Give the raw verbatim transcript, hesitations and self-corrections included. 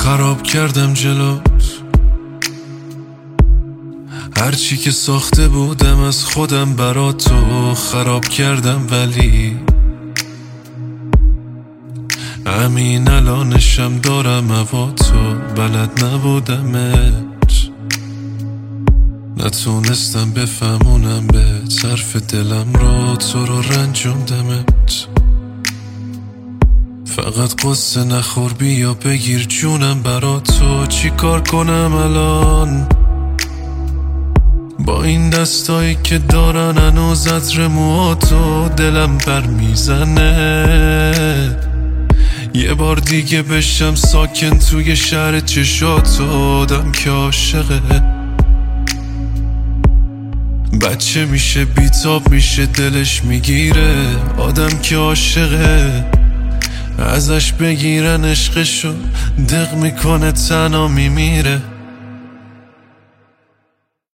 خراب کردم جلوت، هرچی که ساخته بودم از خودم برا تو خراب کردم، ولی همین الانشم دارم هوا تو، بلد نبودمت، نتونستم بفهمونم به طرف دلم را تو رو رنجوندمت. فقط قصه نخور بیا بگیر جونم برا تو، چی کار کنم الان با این دستایی که دارن هنوز عطر موهاتو، دلم بر میزنه یه بار دیگه بشم ساکن توی شهر چشاتو. آدم که عاشقه بچه میشه بیتاب میشه دلش میگیره، آدم که عاشقه ازش بگیرن عشقشو دق میکنه تنها میمیره.